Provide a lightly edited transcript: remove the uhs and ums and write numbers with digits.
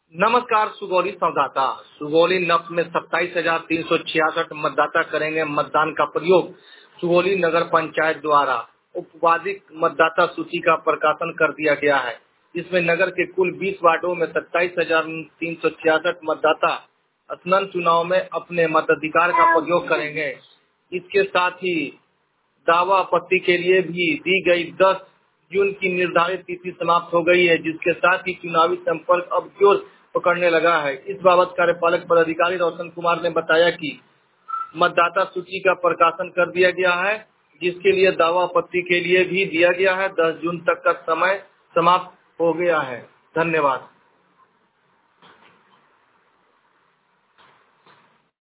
नमस्कार सुगौली संवाददाता। सुगौली नब्ज में 27,366 मतदाता करेंगे मतदान का प्रयोग। सुगौली नगर पंचायत द्वारा औपचारिक मतदाता सूची का प्रकाशन कर दिया गया है। इसमें नगर के कुल 20 वार्डों में 27,366 मतदाता असनन चुनाव में अपने मताधिकार का प्रयोग करेंगे। इसके साथ ही दावा आपत्ति के लिए भी दी गई 10 जून की निर्धारित तिथि समाप्त हो गई है, जिसके साथ ही चुनावी संपर्क अब जोर पकड़ने लगा है। इस बाबत कार्यपालक पदाधिकारी रोशन कुमार ने बताया कि मतदाता सूची का प्रकाशन कर दिया गया है, जिसके लिए दावा आपत्ति के लिए भी दिया गया है। 10 जून तक का समय समाप्त हो गया है। धन्यवाद।